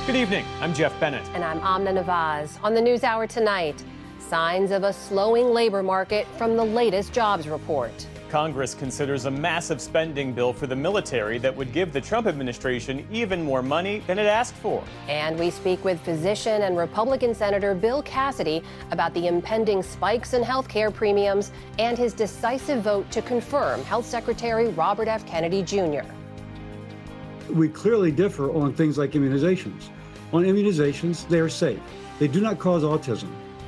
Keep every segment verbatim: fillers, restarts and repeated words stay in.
Good evening. I'm Jeff Bennett. And I'm Amna Nawaz. On the NewsHour tonight, signs of a slowing labor market from the latest jobs report. Congress considers a massive spending bill for the military that would give the Trump administration even more money than it asked for. And we speak with physician and Republican Senator Bill Cassidy about the impending spikes in health care premiums and his decisive vote to confirm Health Secretary Robert F. Kennedy Junior We clearly differ on things like immunizations. On immunizations, they are safe. They do not cause autism.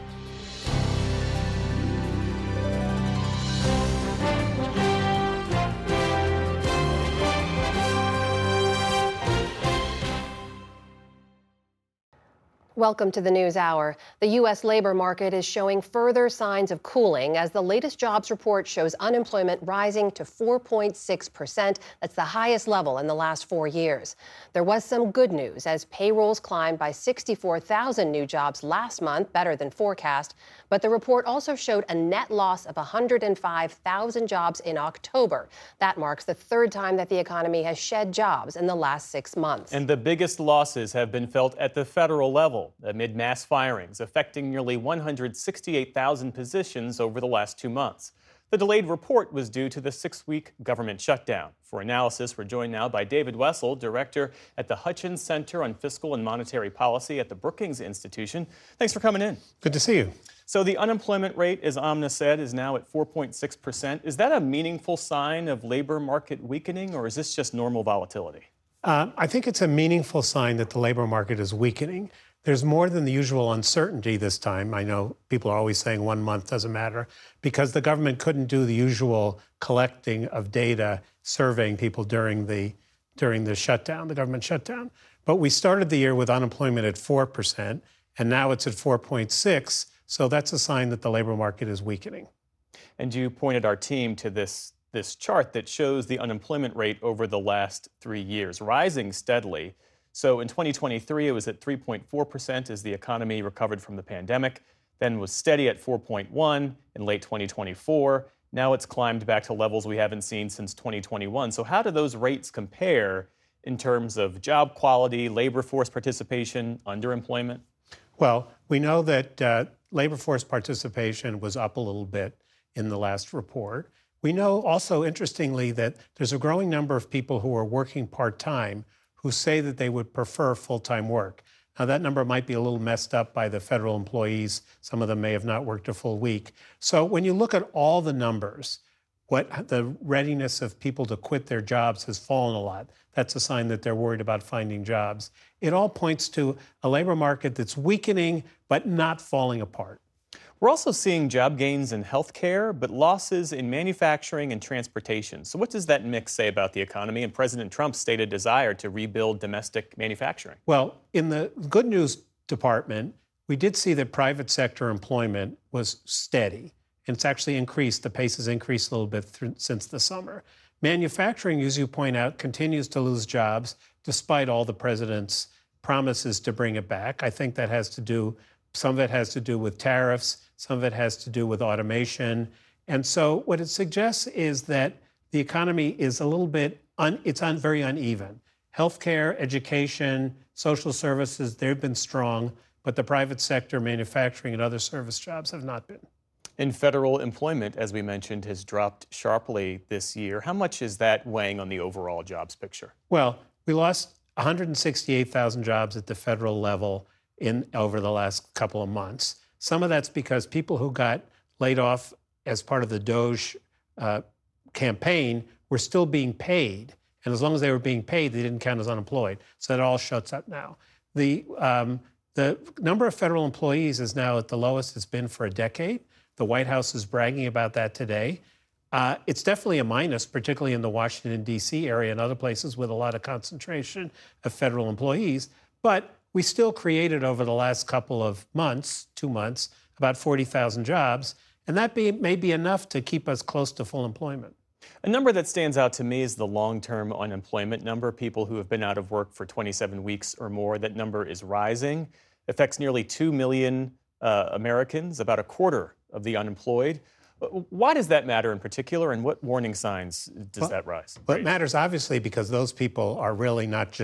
Welcome to the NewsHour. The U S labor market is showing further signs of cooling as the latest jobs report shows unemployment rising to four point six percent. That's the highest level in the last four years. There was some good news as payrolls climbed by sixty-four thousand new jobs last month, better than forecast. But the report also showed a net loss of one hundred five thousand jobs in October. That marks the third time that the economy has shed jobs in the last six months. And the biggest losses have been felt at the federal level, amid mass firings affecting nearly one hundred sixty-eight thousand positions over the last two months. The delayed report was due to the six-week government shutdown. For analysis, we're joined now by David Wessel, director at the Hutchins Center on Fiscal and Monetary Policy at the Brookings Institution. Thanks for coming in. Good to see you. So the unemployment rate, as Amna said, is now at four point six percent. Is that a meaningful sign of labor market weakening, or is this just normal volatility? Uh, I think it's a meaningful sign that the labor market is weakening. There's more than the usual uncertainty this time. I know people are always saying one month doesn't matter because the government couldn't do the usual collecting of data, surveying people during the during the shutdown, the government shutdown. But we started the year with unemployment at four percent, and now it's at four point six. So that's a sign that the labor market is weakening. And you pointed our team to this, this chart that shows the unemployment rate over the last three years, rising steadily. So in twenty twenty-three, it was at three point four percent as the economy recovered from the pandemic, then was steady at four point one in late twenty twenty-four. Now it's climbed back to levels we haven't seen since twenty twenty-one. So how do those rates compare in terms of job quality, labor force participation, underemployment? Well, we know that uh, labor force participation was up a little bit in the last report. We know also, interestingly, that there's a growing number of people who are working part-time who say that they would prefer full-time work. Now, that number might be a little messed up by the federal employees. Some of them may have not worked a full week. So when you look at all the numbers, what the readiness of people to quit their jobs has fallen a lot. That's a sign that they're worried about finding jobs. It all points to a labor market that's weakening, but not falling apart. We're also seeing job gains in healthcare, but losses in manufacturing and transportation. So what does that mix say about the economy and President Trump's stated desire to rebuild domestic manufacturing? Well, in the good news department, we did see that private sector employment was steady. And it's actually increased. The pace has increased a little bit through, since the summer. Manufacturing, as you point out, continues to lose jobs despite all the president's promises to bring it back. I think that has to do, some of it has to do with tariffs. Some of it has to do with automation. And so what it suggests is that the economy is a little bit, un, it's un, very uneven. Healthcare, education, social services, they've been strong, but the private sector, manufacturing, and other service jobs have not been. And federal employment, as we mentioned, has dropped sharply this year. How much is that weighing on the overall jobs picture? Well, we lost one hundred sixty-eight thousand jobs at the federal level in over the last couple of months. Some of that's because people who got laid off as part of the DOGE uh, campaign were still being paid. And as long as they were being paid, they didn't count as unemployed. So that all shuts up now. The, um, the number of federal employees is now at the lowest it's been for a decade. The White House is bragging about that today. Uh, it's definitely a minus, particularly in the Washington, D C area and other places with a lot of concentration of federal employees. But we still created over the last couple of months, two months, about forty thousand jobs. And that be, may be enough to keep us close to full employment. A number that stands out to me is the long-term unemployment number, people who have been out of work for twenty-seven weeks or more. That number is rising. It affects nearly two million uh, Americans, about a quarter of the unemployed. Why does that matter in particular, and what warning signs does well, that rise? Well, it matters obviously because those people are really not just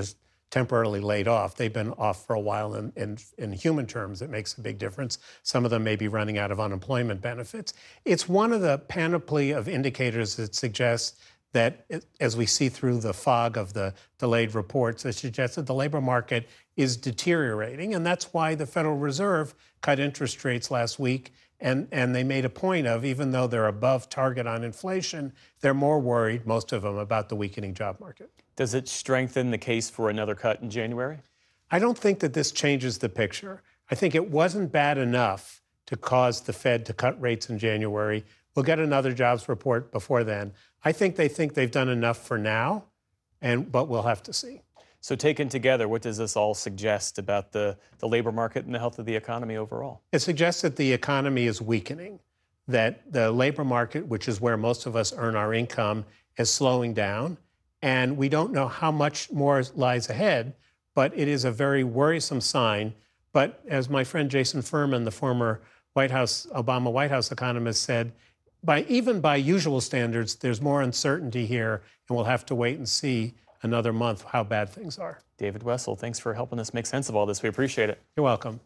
temporarily laid off. They've been off for a while. In, in, in human terms, it makes a big difference. Some of them may be running out of unemployment benefits. It's one of the panoply of indicators that suggests that, as we see through the fog of the delayed reports, that suggests that the labor market is deteriorating. And that's why the Federal Reserve cut interest rates last week. And, and they made a point of, even though they're above target on inflation, they're more worried, most of them, about the weakening job market. Does it strengthen the case for another cut in January? I don't think that this changes the picture. I think it wasn't bad enough to cause the Fed to cut rates in January. We'll get another jobs report before then. I think they think they've done enough for now, and but we'll have to see. So taken together, what does this all suggest about the, the labor market and the health of the economy overall? It suggests that the economy is weakening, that the labor market, which is where most of us earn our income, is slowing down. And we don't know how much more lies ahead, but it is a very worrisome sign. But as my friend Jason Furman, the former White House, Obama White House economist, said, by even by usual standards, there's more uncertainty here, and we'll have to wait and see another month how bad things are. David Wessel, thanks for helping us make sense of all this. We appreciate it. You're welcome.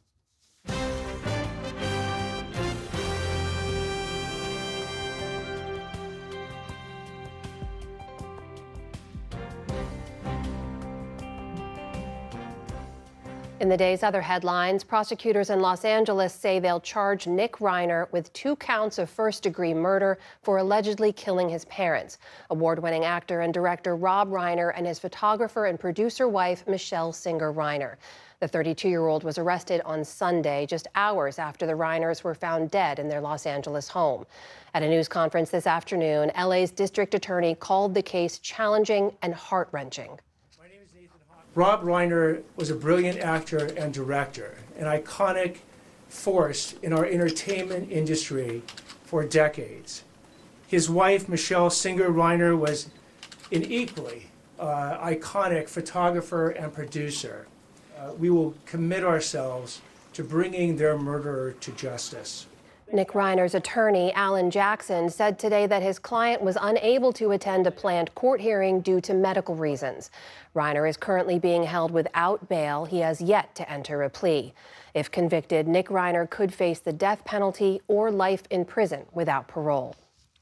In the day's other headlines, prosecutors in Los Angeles say they'll charge Nick Reiner with two counts of first-degree murder for allegedly killing his parents. Award-winning actor and director Rob Reiner and his photographer and producer wife, Michelle Singer Reiner. The thirty-two-year-old was arrested on Sunday, just hours after the Reiners were found dead in their Los Angeles home. At a news conference this afternoon, L A's district attorney called the case challenging and heart-wrenching. Rob Reiner was a brilliant actor and director, an iconic force in our entertainment industry for decades. His wife, Michelle Singer Reiner, was an equally uh, iconic photographer and producer. Uh, we will commit ourselves to bringing their murderer to justice. Nick Reiner's attorney, Alan Jackson, said today that his client was unable to attend a planned court hearing due to medical reasons. Reiner is currently being held without bail. He has yet to enter a plea. If convicted, Nick Reiner could face the death penalty or life in prison without parole.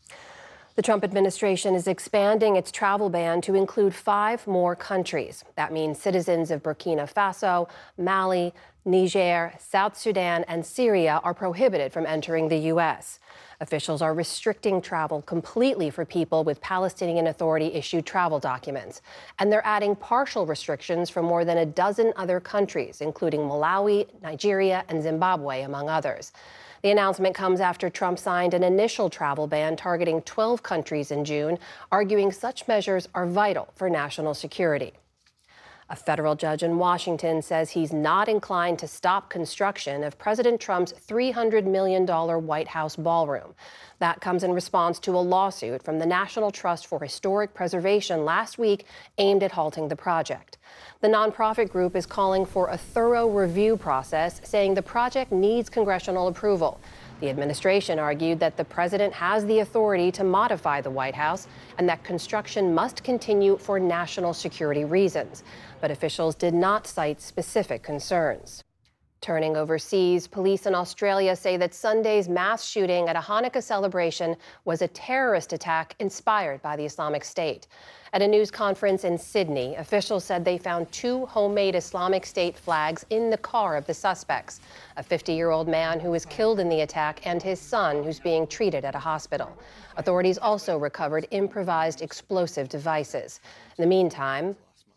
The Trump administration is expanding its travel ban to include five more countries. That means citizens of Burkina Faso, Mali, Niger, South Sudan, and Syria are prohibited from entering the U S. Officials are restricting travel completely for people with Palestinian Authority-issued travel documents. And they're adding partial restrictions for more than a dozen other countries, including Malawi, Nigeria, and Zimbabwe, among others. The announcement comes after Trump signed an initial travel ban targeting twelve countries in June, arguing such measures are vital for national security. A federal judge in Washington says he's not inclined to stop construction of President Trump's three hundred million dollars White House ballroom. That comes in response to a lawsuit from the National Trust for Historic Preservation last week aimed at halting the project. The nonprofit group is calling for a thorough review process, saying the project needs congressional approval. The administration argued that the president has the authority to modify the White House and that construction must continue for national security reasons. But officials did not cite specific concerns. Turning overseas, police in Australia say that Sunday's mass shooting at a Hanukkah celebration was a terrorist attack inspired by the Islamic State. At a news conference in Sydney, officials said they found two homemade Islamic State flags in the car of the suspects, a fifty-year-old man who was killed in the attack and his son who's being treated at a hospital. Authorities also recovered improvised explosive devices. In the meantime,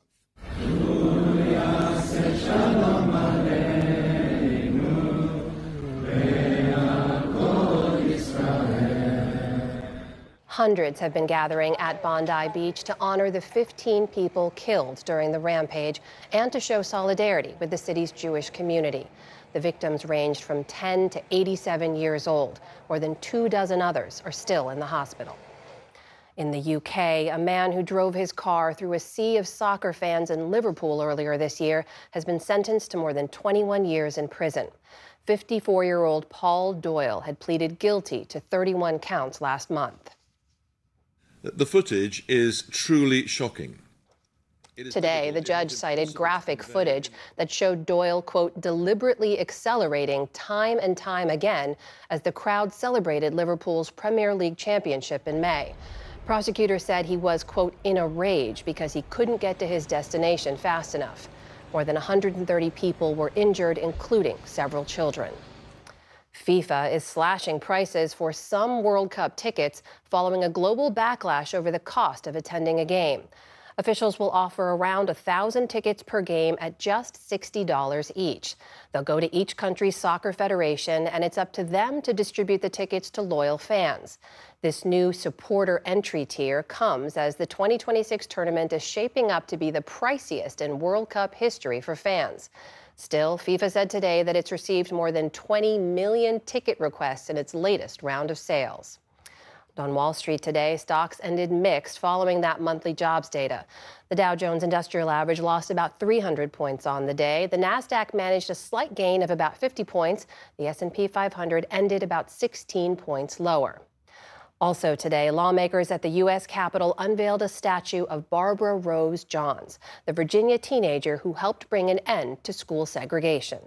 hundreds have been gathering at Bondi Beach to honor the fifteen people killed during the rampage and to show solidarity with the city's Jewish community. The victims ranged from ten to eighty-seven years old. More than two dozen others are still in the hospital. In the U K, a man who drove his car through a sea of soccer fans in Liverpool earlier this year has been sentenced to more than twenty-one years in prison. fifty-four-year-old Paul Doyle had pleaded guilty to thirty-one counts last month. The footage is truly shocking. Today, the judge cited graphic footage that showed Doyle, quote, deliberately accelerating time and time again as the crowd celebrated Liverpool's Premier League championship in May. Prosecutors said he was, quote, in a rage because he couldn't get to his destination fast enough. More than one hundred thirty people were injured, including several children. FIFA is slashing prices for some World Cup tickets following a global backlash over the cost of attending a game. Officials will offer around one thousand tickets per game at just sixty dollars each. They'll go to each country's soccer federation, and it's up to them to distribute the tickets to loyal fans. This new supporter entry tier comes as the twenty twenty-six tournament is shaping up to be the priciest in World Cup history for fans. Still, FIFA said today that it's received more than twenty million ticket requests in its latest round of sales. On Wall Street today, stocks ended mixed following that monthly jobs data. The Dow Jones Industrial Average lost about three hundred points on the day. The Nasdaq managed a slight gain of about fifty points. The S and P five hundred ended about sixteen points lower. Also today, lawmakers at the U S Capitol unveiled a statue of Barbara Rose Johns, the Virginia teenager who helped bring an end to school segregation.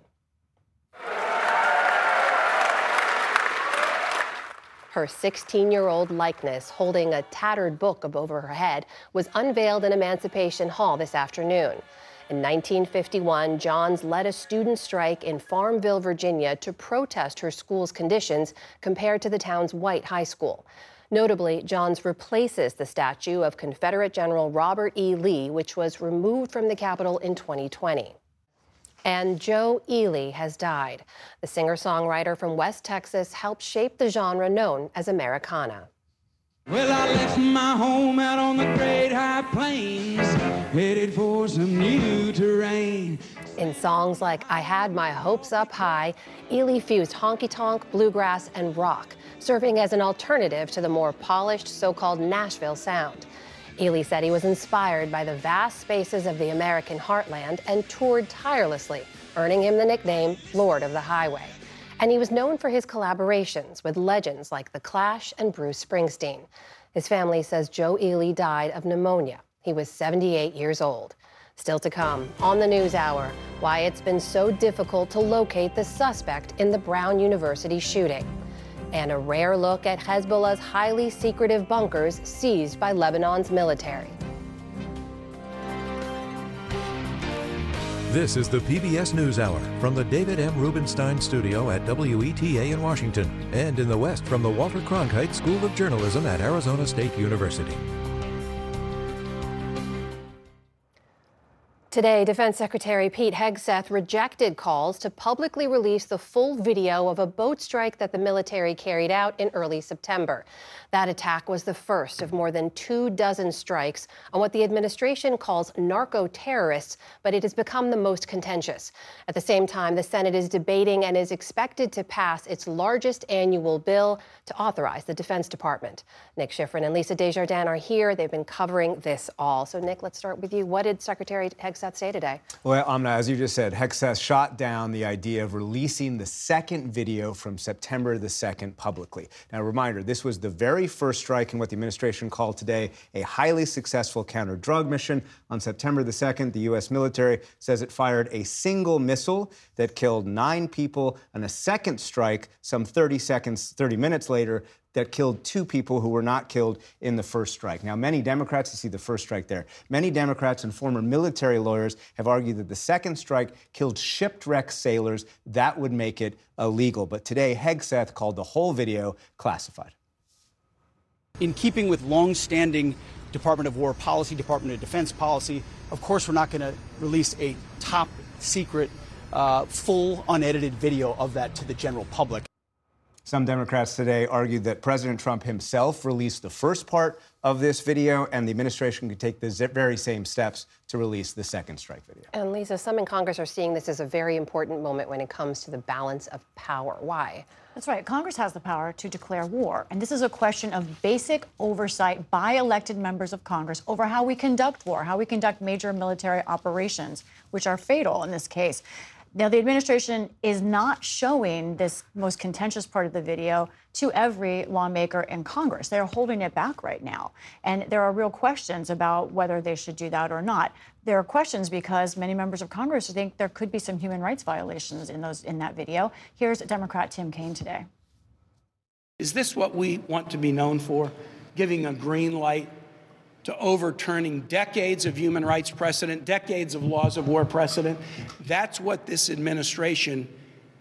Her sixteen-year-old likeness, holding a tattered book over her head, was unveiled in Emancipation Hall this afternoon. In nineteen fifty-one, Johns led a student strike in Farmville, Virginia, to protest her school's conditions compared to the town's white high school. Notably, Johns replaces the statue of Confederate General Robert E. Lee, which was removed from the Capitol in twenty twenty. And Joe Ely has died. The singer-songwriter from West Texas helped shape the genre known as Americana. Well, I left my home out on the great high plains, headed for some new terrain. In songs like I Had My Hopes Up High, Ely fused honky-tonk, bluegrass, and rock, serving as an alternative to the more polished so-called Nashville sound. Ely said he was inspired by the vast spaces of the American heartland and toured tirelessly, earning him the nickname Lord of the Highway. And he was known for his collaborations with legends like The Clash and Bruce Springsteen. His family says Joe Ely died of pneumonia. He was seventy-eight years old. Still to come, on the News Hour, why it's been so difficult to locate the suspect in the Brown University shooting. And a rare look at Hezbollah's highly secretive bunkers seized by Lebanon's military. This is the P B S NewsHour from the David M. Rubenstein Studio at W E T A in Washington, and in the West from the Walter Cronkite School of Journalism at Arizona State University. Today, Defense Secretary Pete Hegseth rejected calls to publicly release the full video of a boat strike that the military carried out in early September. That attack was the first of more than two dozen strikes on what the administration calls narco-terrorists, but it has become the most contentious. At the same time, the Senate is debating and is expected to pass its largest annual bill to authorize the Defense Department. Nick Schifrin and Lisa Desjardins are here. They've been covering this all. So, Nick, let's start with you. What did Secretary Hegseth say today? Well, Amna, as you just said, Hegseth shot down the idea of releasing the second video from September the second publicly. Now, a reminder, this was the very first strike in what the administration called today a highly successful counter-drug mission. On September the second, the U S military says it fired a single missile that killed nine people, and a second strike some thirty seconds, thirty minutes later, that killed two people who were not killed in the first strike. Now, many Democrats, you see the first strike there, many Democrats and former military lawyers have argued that the second strike killed shipwrecked sailors. That would make it illegal. But today, Hegseth called the whole video classified. In keeping with long-standing Department of War policy, Department of Defense policy, of course, we're not going to release a top secret, uh, full unedited video of that to the general public. Some Democrats today argued that President Trump himself released the first part of this video, and the administration could take the very same steps to release the second strike video. And Lisa, some in Congress are seeing this as a very important moment when it comes to the balance of power. Why? That's right. Congress has the power to declare war. And this is a question of basic oversight by elected members of Congress over how we conduct war, how we conduct major military operations, which are fatal in this case. Now, the administration is not showing this most contentious part of the video to every lawmaker in Congress. They're holding it back right now. And there are real questions about whether they should do that or not. There are questions because many members of Congress think there could be some human rights violations in those in that video. Here's Democrat Tim Kaine today. Is this what we want to be known for? Giving a green light to overturning decades of human rights precedent, decades of laws of war precedent? That's what this administration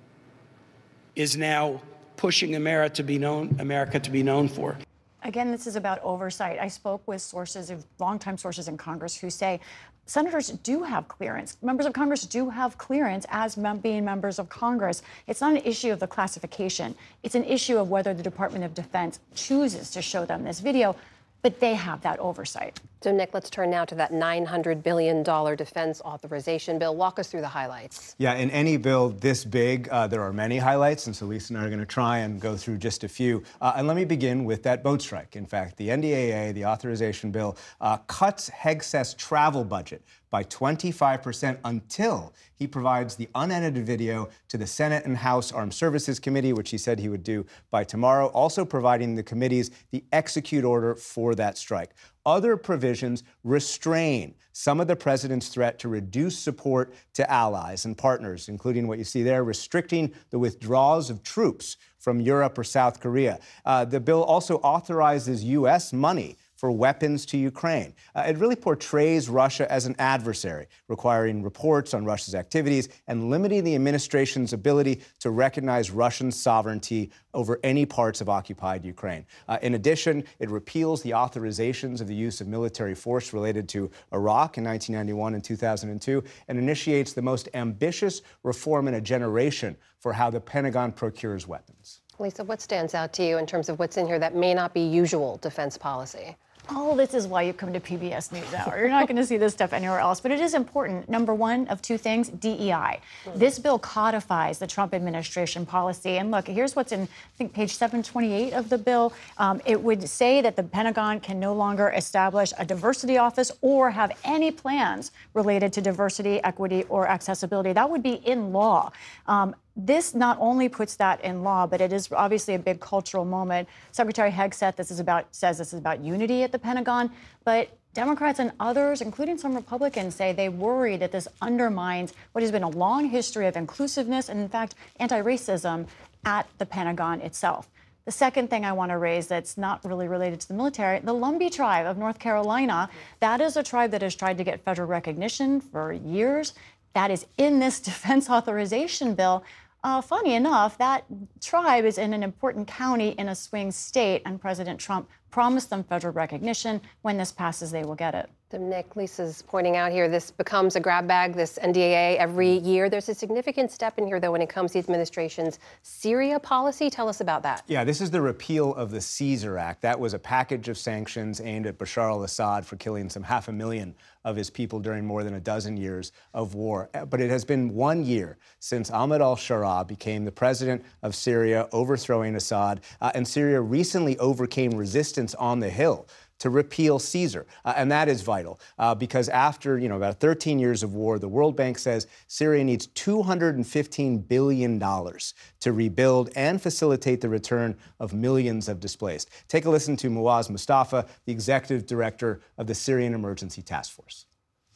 is now pushing America to be known, America to be known for. Again, this is about oversight. I spoke with sources, of longtime sources in Congress, who say senators do have clearance. Members of Congress do have clearance as mem- being members of Congress. It's not an issue of the classification. It's an issue of whether the Department of Defense chooses to show them this video. But they have that oversight. So, Nick, let's turn now to that nine hundred billion dollars defense authorization bill. Walk us through the highlights. Yeah, in any bill this big, uh, there are many highlights, and so Lisa and I are going to try and go through just a few. Uh, and let me begin with that boat strike. In fact, the N D A A, the authorization bill, uh, cuts Hegseth's travel budget by twenty-five percent until he provides the unedited video to the Senate and House Armed Services Committee, which he said he would do by tomorrow, also providing the committees the execute order for that strike. Other provisions restrain some of the president's threat to reduce support to allies and partners, including what you see there, restricting the withdrawals of troops from Europe or South Korea. Uh, the bill also authorizes U S money for weapons to Ukraine. Uh, it really portrays Russia as an adversary, requiring reports on Russia's activities and limiting the administration's ability to recognize Russian sovereignty over any parts of occupied Ukraine. Uh, in addition, it repeals the authorizations of the use of military force related to Iraq in nineteen ninety-one and two thousand two and initiates the most ambitious reform in a generation for how the Pentagon procures weapons. Lisa, what stands out to you in terms of what's in here that may not be usual defense policy? Oh, this is why you come to P B S NewsHour. You're not going to see this stuff anywhere else. But it is important. Number one of two things, D E I. Mm-hmm. This bill codifies the Trump administration policy. And look, here's what's in, I think, page seven twenty-eight of the bill. Um, it would say that the Pentagon can no longer establish a diversity office or have any plans related to diversity, equity, or accessibility. That would be in law. Um, This not only puts that in law, but it is obviously a big cultural moment. Secretary Hegseth this is about, says this is about unity at the Pentagon, but Democrats and others, including some Republicans, say they worry that this undermines what has been a long history of inclusiveness and, in fact, anti-racism at the Pentagon itself. The second thing I want to raise that's not really related to the military, the Lumbee tribe of North Carolina, that is a tribe that has tried to get federal recognition for years. That is in this defense authorization bill. Uh, funny enough, that tribe is in an important county in a swing state, and President Trump promised them federal recognition. When this passes, they will get it. So Nick, Lisa's pointing out here, this becomes a grab bag, this N D A A, every year. There's a significant step in here, though, when it comes to the administration's Syria policy. Tell us about that. Yeah, this is the repeal of the Caesar Act. That was a package of sanctions aimed at Bashar al-Assad for killing some half a million of his people during more than a dozen years of war. But it has been one year since Ahmed al-Sharaa became the president of Syria, overthrowing Assad. Uh, and Syria recently overcame resistance on the Hill to repeal Caesar. Uh, and that is vital uh, because after, you know, about thirteen years of war, the World Bank says Syria needs two hundred fifteen billion dollars to rebuild and facilitate the return of millions of displaced. Take a listen to Muaz Mustafa, the executive director of the Syrian Emergency Task Force.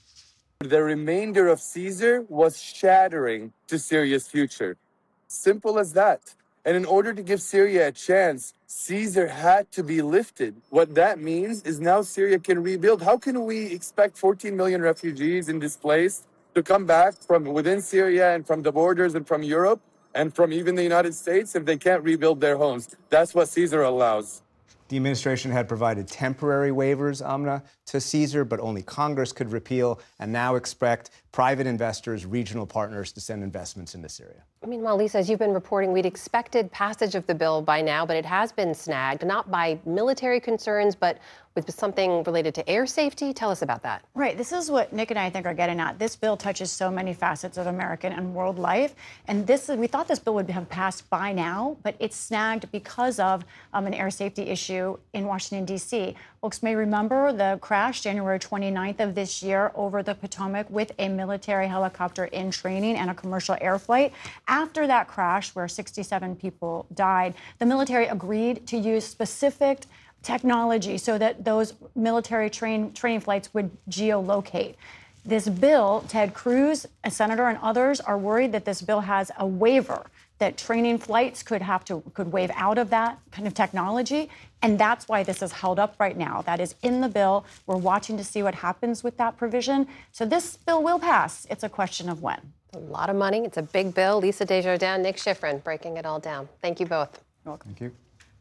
The remainder of Caesar was shattering to Syria's future. Simple as that. And in order to give Syria a chance, Caesar had to be lifted. What that means is now Syria can rebuild. How can we expect fourteen million refugees and displaced to come back from within Syria and from the borders and from Europe and from even the United States if they can't rebuild their homes? That's what Caesar allows. The administration had provided temporary waivers, Amna, to Caesar, but only Congress could repeal, and now expect private investors, regional partners to send investments into Syria. Meanwhile, Lisa, as you've been reporting, we'd expected passage of the bill by now, but it has been snagged, not by military concerns, but with something related to air safety. Tell us about that. Right. This is what Nick and I, I think are getting at. This bill touches so many facets of American and world life. And this is, we thought this bill would have passed by now, but it's snagged because of um, an air safety issue in Washington, D C. Folks may remember the crash January twenty-ninth of this year over the Potomac with a military helicopter in training and a commercial air flight. After that crash, where sixty-seven people died, the military agreed to use specific technology so that those military train, training flights would geolocate. This bill, Ted Cruz, a senator, and others are worried that this bill has a waiver, that training flights could have to could waive out of that kind of technology. And that's why this is held up right now. That is in the bill. We're watching to see what happens with that provision. So this bill will pass. It's a question of when. A lot of money. It's a big bill. Lisa Desjardins, Nick Schifrin breaking it all down. Thank you both. You're welcome. Thank you.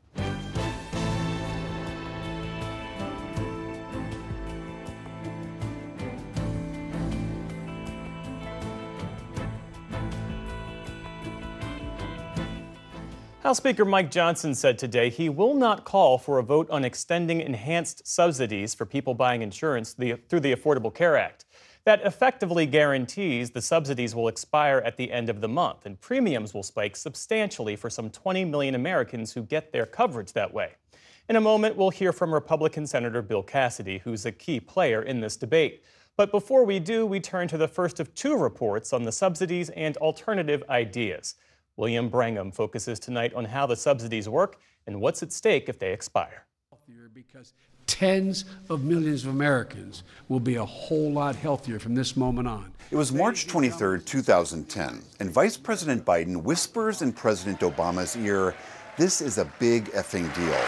House Speaker Mike Johnson said today he will not call for a vote on extending enhanced subsidies for people buying insurance through the Affordable Care Act. That effectively guarantees the subsidies will expire at the end of the month, and premiums will spike substantially for some twenty million Americans who get their coverage that way. In a moment, we'll hear from Republican Senator Bill Cassidy, who's a key player in this debate. But before we do, we turn to the first of two reports on the subsidies and alternative ideas. William Brangham focuses tonight on how the subsidies work and what's at stake if they expire. Because tens of millions of Americans will be a whole lot healthier from this moment on. It was March twenty-third, two thousand ten, and Vice President Biden whispers in President Obama's ear, "This is a big effing deal."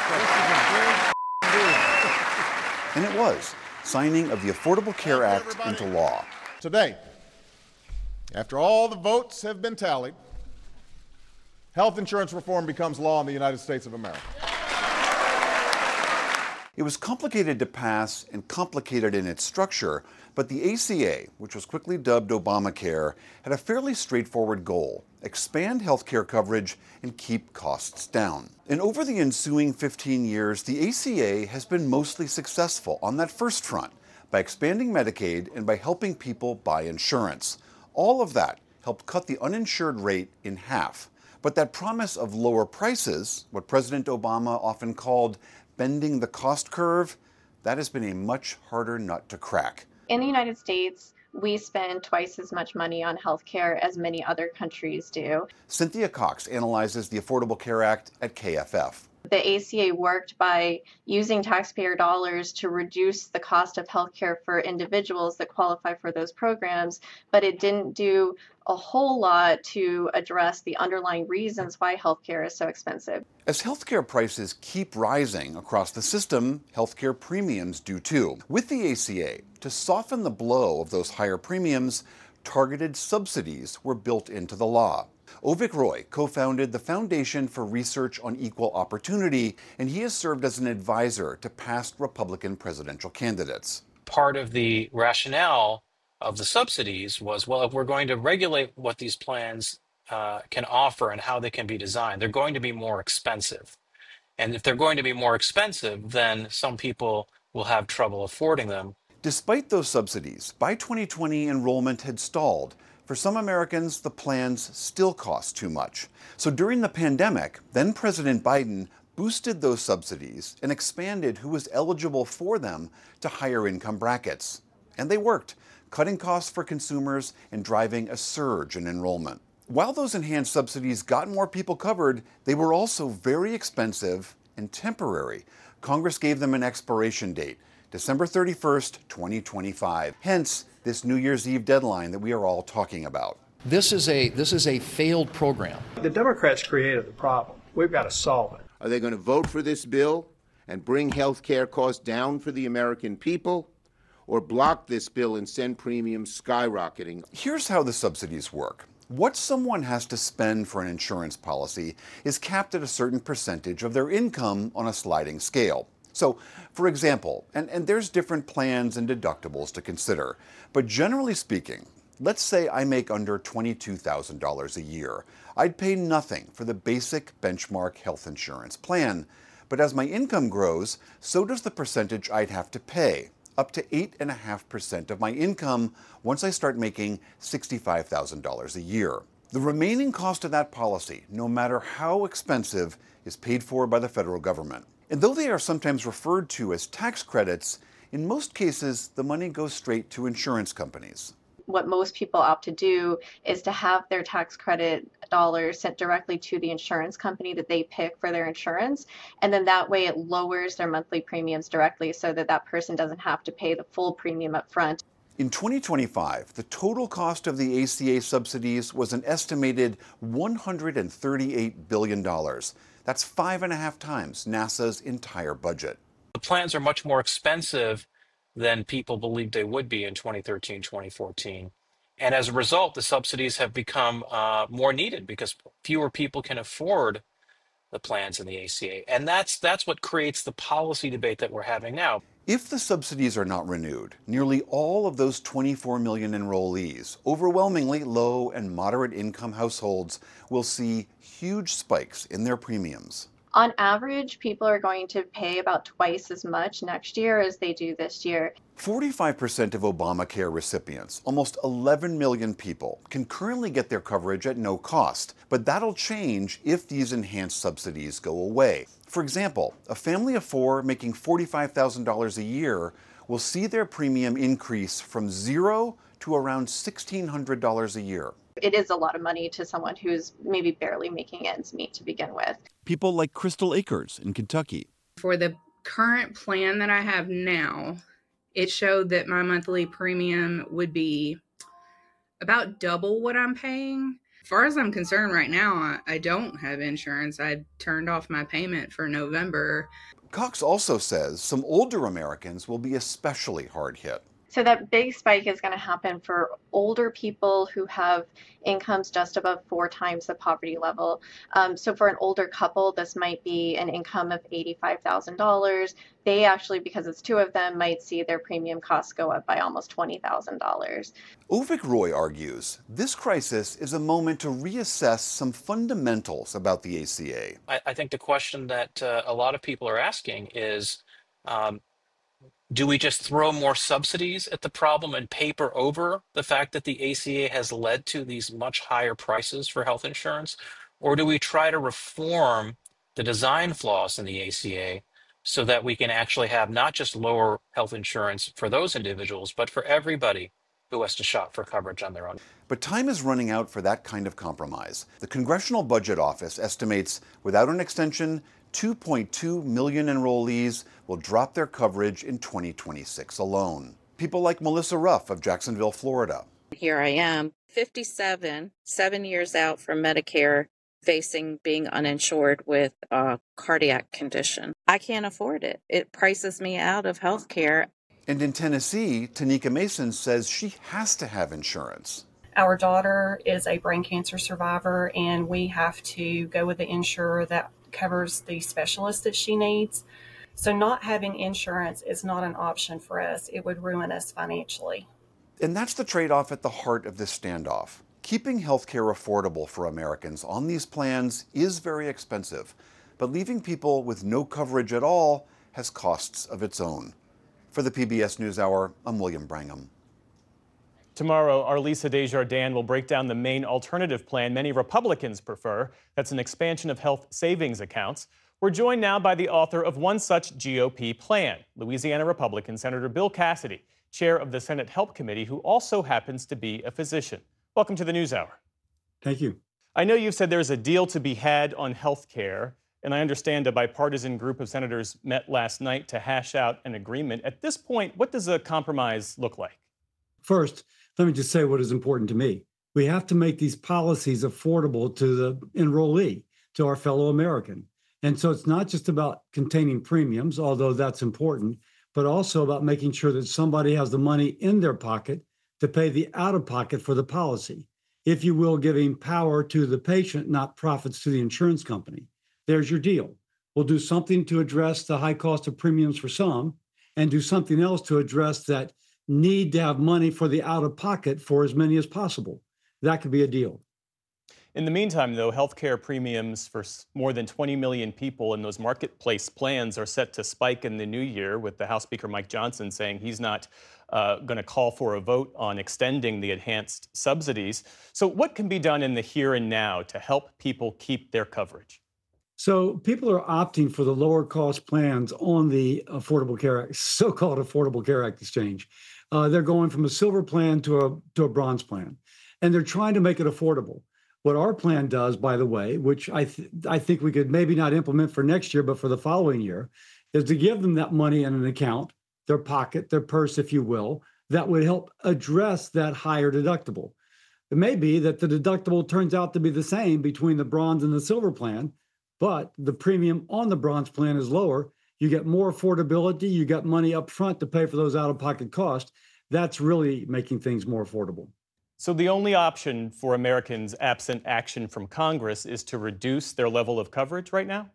And it was, signing of the Affordable Care Act into law. Today, after all the votes have been tallied, health insurance reform becomes law in the United States of America. It was complicated to pass and complicated in its structure, but the A C A, which was quickly dubbed Obamacare, had a fairly straightforward goal: expand health care coverage and keep costs down. And over the ensuing fifteen years, the A C A has been mostly successful on that first front, by expanding Medicaid and by helping people buy insurance. All of that helped cut the uninsured rate in half. But that promise of lower prices, what President Obama often called bending the cost curve, that has been a much harder nut to crack. In the United States, we spend twice as much money on health care as many other countries do. Cynthia Cox analyzes the Affordable Care Act at K F F. The A C A worked by using taxpayer dollars to reduce the cost of healthcare for individuals that qualify for those programs, but it didn't do a whole lot to address the underlying reasons why healthcare is so expensive. As healthcare prices keep rising across the system, healthcare premiums do too. With the A C A, to soften the blow of those higher premiums, targeted subsidies were built into the law. Ovik Roy co-founded the Foundation for Research on Equal Opportunity, and he has served as an advisor to past Republican presidential candidates. Part of the rationale of the subsidies was, well, if we're going to regulate what these plans uh, can offer and how they can be designed, they're going to be more expensive. And if they're going to be more expensive, then some people will have trouble affording them. Despite those subsidies, by twenty twenty, enrollment had stalled. For some Americans, the plans still cost too much. So during the pandemic, then President Biden boosted those subsidies and expanded who was eligible for them to higher income brackets. And they worked, cutting costs for consumers and driving a surge in enrollment. While those enhanced subsidies got more people covered, they were also very expensive and temporary. Congress gave them an expiration date, December thirty-first, twenty twenty-five. Hence, this New Year's Eve deadline that we are all talking about. This is a this is a failed program. The Democrats created the problem. We've got to solve it. Are they going to vote for this bill and bring health care costs down for the American people, or block this bill and send premiums skyrocketing? Here's how the subsidies work. What someone has to spend for an insurance policy is capped at a certain percentage of their income on a sliding scale. So, for example, and, and there's different plans and deductibles to consider, but generally speaking, let's say I make under twenty-two thousand dollars a year. I'd pay nothing for the basic benchmark health insurance plan. But as my income grows, so does the percentage I'd have to pay, up to eight point five percent of my income once I start making sixty-five thousand dollars a year. The remaining cost of that policy, no matter how expensive, is paid for by the federal government. And though they are sometimes referred to as tax credits, in most cases, the money goes straight to insurance companies. What most people opt to do is to have their tax credit dollars sent directly to the insurance company that they pick for their insurance. And then that way it lowers their monthly premiums directly so that that person doesn't have to pay the full premium up front. In twenty twenty-five, the total cost of the A C A subsidies was an estimated one hundred thirty-eight billion dollars. That's five and a half times NASA's entire budget. The plans are much more expensive than people believed they would be in twenty thirteen, twenty fourteen. And as a result, the subsidies have become uh, more needed because fewer people can afford the plans in the A C A. And that's that's what creates the policy debate that we're having now. If the subsidies are not renewed, nearly all of those twenty-four million enrollees, overwhelmingly low and moderate income households, will see huge spikes in their premiums. On average, people are going to pay about twice as much next year as they do this year. forty-five percent of Obamacare recipients, almost eleven million people, can currently get their coverage at no cost, but that'll change if these enhanced subsidies go away. For example, a family of four making forty-five thousand dollars a year will see their premium increase from zero to around sixteen hundred dollars a year. It is a lot of money to someone who's maybe barely making ends meet to begin with. People like Crystal Akers in Kentucky. For the current plan that I have now, it showed that my monthly premium would be about double what I'm paying. As far as I'm concerned right now, I, I don't have insurance. I turned off my payment for November. Cox also says some older Americans will be especially hard hit. So that big spike is going to happen for older people who have incomes just above four times the poverty level. Um, so for an older couple, this might be an income of eighty-five thousand dollars. They actually, because it's two of them, might see their premium costs go up by almost twenty thousand dollars. Avik Roy argues this crisis is a moment to reassess some fundamentals about the A C A. I, I think the question that uh, a lot of people are asking is, um, do we just throw more subsidies at the problem and paper over the fact that the A C A has led to these much higher prices for health insurance? Or do we try to reform the design flaws in the A C A so that we can actually have not just lower health insurance for those individuals, but for everybody who has to shop for coverage on their own? But time is running out for that kind of compromise. The Congressional Budget Office estimates without an extension, two point two million enrollees will drop their coverage in twenty twenty-six alone. People like Melissa Ruff of Jacksonville, Florida. Here I am, fifty-seven, seven years out from Medicare, facing being uninsured with a cardiac condition. I can't afford it. It prices me out of health care. And in Tennessee, Tanika Mason says she has to have insurance. Our daughter is a brain cancer survivor, and we have to go with the insurer that covers the specialist that she needs. So not having insurance is not an option for us. It would ruin us financially. And that's the trade-off at the heart of this standoff. Keeping health care affordable for Americans on these plans is very expensive, but leaving people with no coverage at all has costs of its own. For the P B S NewsHour, I'm William Brangham. Tomorrow, our Lisa Desjardins will break down the main alternative plan many Republicans prefer. That's an expansion of health savings accounts. We're joined now by the author of one such G O P plan, Louisiana Republican Senator Bill Cassidy, chair of the Senate Help Committee, who also happens to be a physician. Welcome to the NewsHour. Thank you. I know you've said there's a deal to be had on health care, and I understand a bipartisan group of senators met last night to hash out an agreement. At this point, what does a compromise look like? First, let me just say what is important to me. We have to make these policies affordable to the enrollee, to our fellow American. And so it's not just about containing premiums, although that's important, but also about making sure that somebody has the money in their pocket to pay the out-of-pocket for the policy. If you will, giving power to the patient, not profits to the insurance company. There's your deal. We'll do something to address the high cost of premiums for some, and do something else to address that need to have money for the out-of-pocket for as many as possible. That could be a deal. In the meantime, though, healthcare premiums for more than twenty million people in those marketplace plans are set to spike in the new year, with the House Speaker Mike Johnson saying he's not uh, going to call for a vote on extending the enhanced subsidies. So what can be done in the here and now to help people keep their coverage? So people are opting for the lower cost plans on the Affordable Care Act, so-called Affordable Care Act exchange. Uh, they're going from a silver plan to a to a bronze plan, and they're trying to make it affordable. What our plan does, by the way, which I th- I think we could maybe not implement for next year, but for the following year, is to give them that money in an account, their pocket, their purse, if you will, that would help address that higher deductible. It may be that the deductible turns out to be the same between the bronze and the silver plan, but the premium on the bronze plan is lower. You get more affordability. You got money up front to pay for those out-of-pocket costs. That's really making things more affordable. So the only option for Americans absent action from Congress is to reduce their level of coverage right now?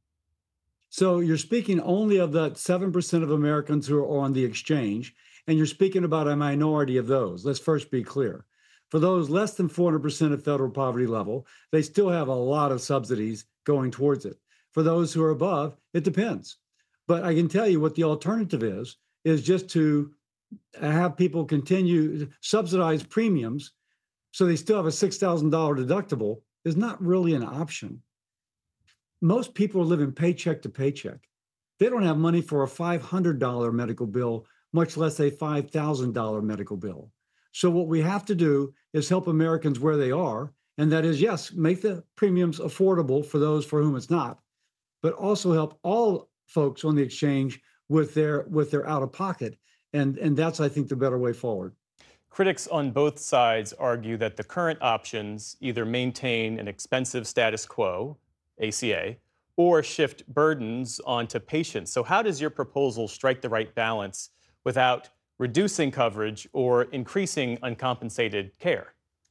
So you're speaking only of the seven percent of Americans who are on the exchange, and you're speaking about a minority of those. Let's first be clear. For those less than four hundred percent of federal poverty level, they still have a lot of subsidies going towards it. For those who are above, it depends. But I can tell you what the alternative is, is just to have people continue subsidize premiums so they still have a six thousand dollars deductible is not really an option. Most people are living paycheck to paycheck. They don't have money for a five hundred dollars medical bill, much less a five thousand dollars medical bill. So what we have to do is help Americans where they are, and that is, yes, make the premiums affordable for those for whom it's not, but also help all folks on the exchange with their with their out-of-pocket. And, and that's, I think, the better way forward. Critics on both sides argue that the current options either maintain an expensive status quo, A C A, or shift burdens onto patients. So how does your proposal strike the right balance without reducing coverage or increasing uncompensated care?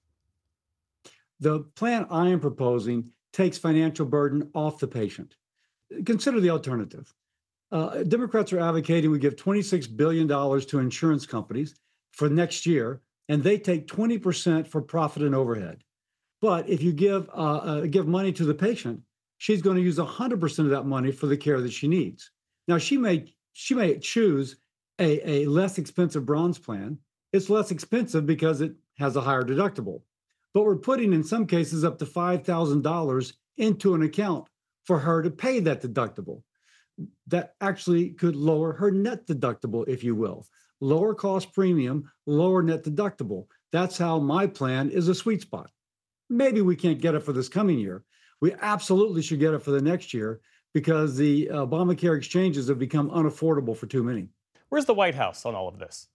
The plan I am proposing takes financial burden off the patient. Consider the alternative. Uh, Democrats are advocating we give twenty-six billion dollars to insurance companies for next year, and they take twenty percent for profit and overhead. But if you give uh, uh, give money to the patient, she's going to use one hundred percent of that money for the care that she needs. Now, she may she may choose a, a less expensive bronze plan. It's less expensive because it has a higher deductible. But we're putting, in some cases, up to five thousand dollars into an account for her to pay that deductible. That actually could lower her net deductible, if you will. Lower cost premium, lower net deductible. That's how my plan is a sweet spot. Maybe we can't get it for this coming year. We absolutely should get it for the next year because the Obamacare exchanges have become unaffordable for too many. Where's the White House on all of this?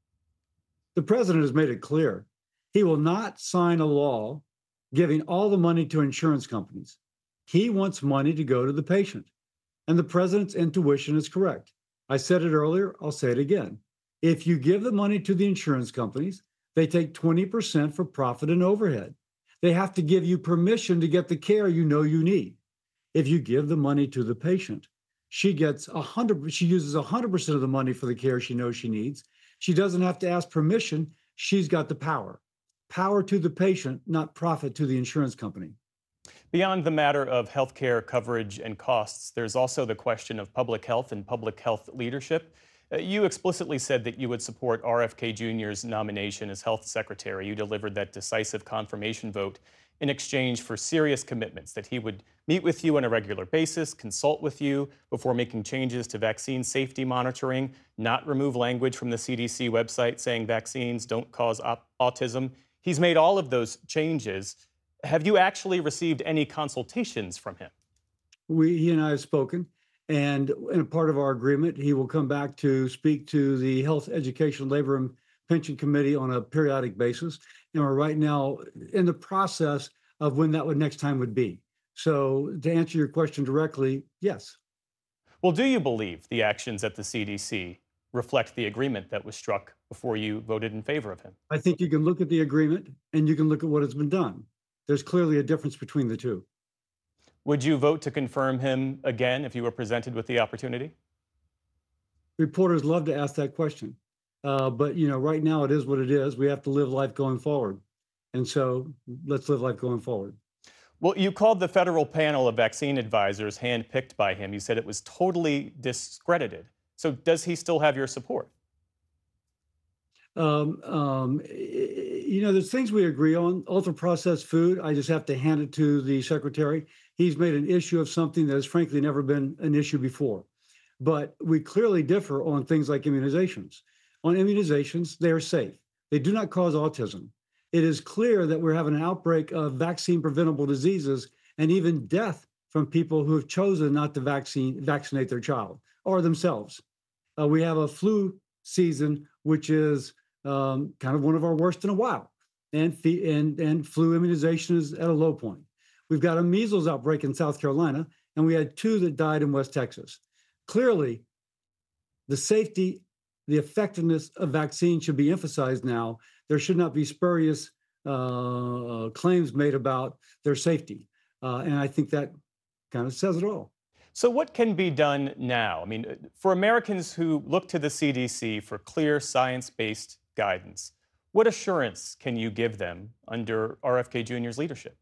The president has made it clear he will not sign a law giving all the money to insurance companies. He wants money to go to the patient. And the president's intuition is correct. I said it earlier, I'll say it again. If you give the money to the insurance companies, they take twenty percent for profit and overhead. They have to give you permission to get the care you know you need. If you give the money to the patient, she gets one hundred, she uses one hundred percent of the money for the care she knows she needs. She doesn't have to ask permission. She's got the power. Power to the patient, not profit to the insurance company. Beyond the matter of healthcare coverage and costs, there's also the question of public health and public health leadership. Uh, you explicitly said that you would support R F K Junior's nomination as health secretary. You delivered that decisive confirmation vote in exchange for serious commitments that he would meet with you on a regular basis, consult with you before making changes to vaccine safety monitoring, not remove language from the C D C website saying vaccines don't cause op- autism. He's made all of those changes. Have you actually received any consultations from him? We, he and I have spoken, and in a part of our agreement, he will come back to speak to the Health, Education, Labor, and Pension Committee on a periodic basis. And we're right now in the process of when that would next time would be. So to answer your question directly, yes. Well, do you believe the actions at the C D C reflect the agreement that was struck before you voted in favor of him? I think you can look at the agreement and you can look at what has been done. There's clearly a difference between the two. Would you vote to confirm him again if you were presented with the opportunity? Reporters love to ask that question. Uh, but, you know, right now it is what it is. We have to live life going forward. And so let's live life going forward. Well, you called the federal panel of vaccine advisors handpicked by him. You said it was totally discredited. So does he still have your support? Um, um, you know, there's things we agree on. Ultra-processed food, I just have to hand it to the secretary. He's made an issue of something that has frankly never been an issue before. But we clearly differ on things like immunizations. On immunizations, they are safe. They do not cause autism. It is clear that we're having an outbreak of vaccine-preventable diseases and even death from people who have chosen not to vaccine, vaccinate their child or themselves. Uh, we have a flu season, which is um, kind of one of our worst in a while. And, and, and flu immunization is at a low point. We've got a measles outbreak in South Carolina, and we had two that died in West Texas. Clearly, the safety, the effectiveness of vaccines should be emphasized now. There should not be spurious uh, claims made about their safety. Uh, and I think that kind of says it all. So what can be done now? I mean, for Americans who look to the C D C for clear science-based guidance, what assurance can you give them under R F K Junior's leadership?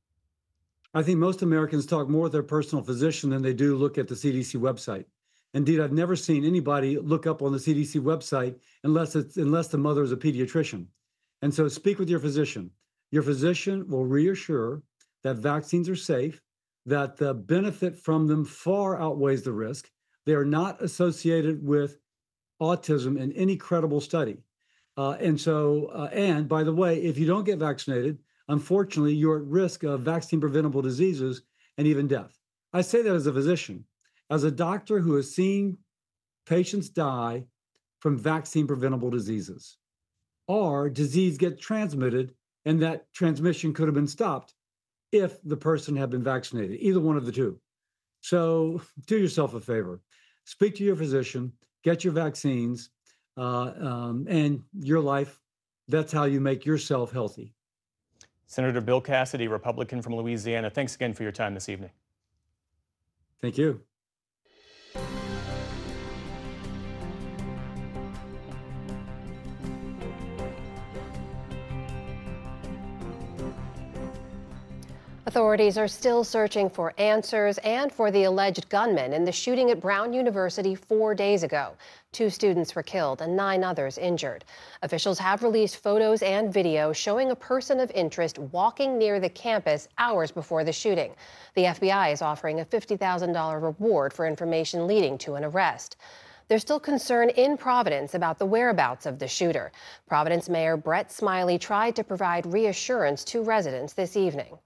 I think most Americans talk more with their personal physician than they do look at the C D C website. Indeed, I've never seen anybody look up on the C D C website unless it's unless the mother is a pediatrician. And so speak with your physician. Your physician will reassure that vaccines are safe, that the benefit from them far outweighs the risk. They are not associated with autism in any credible study. Uh, and so, uh, and by the way, if you don't get vaccinated, unfortunately, you're at risk of vaccine-preventable diseases and even death. I say that as a physician. As a doctor who has seen patients die from vaccine-preventable diseases, or disease get transmitted and that transmission could have been stopped if the person had been vaccinated, either one of the two. So do yourself a favor. Speak to your physician, get your vaccines, uh, um, and your life, that's how you make yourself healthy. Senator Bill Cassidy, Republican from Louisiana, thanks again for your time this evening. Thank you. Authorities are still searching for answers and for the alleged gunman in the shooting at Brown University four days ago. Two students were killed and nine others injured. Officials have released photos and video showing a person of interest walking near the campus hours before the shooting. The F B I is offering a fifty thousand dollars reward for information leading to an arrest. There's still concern in Providence about the whereabouts of the shooter. Providence Mayor Brett Smiley tried to provide reassurance to residents this evening.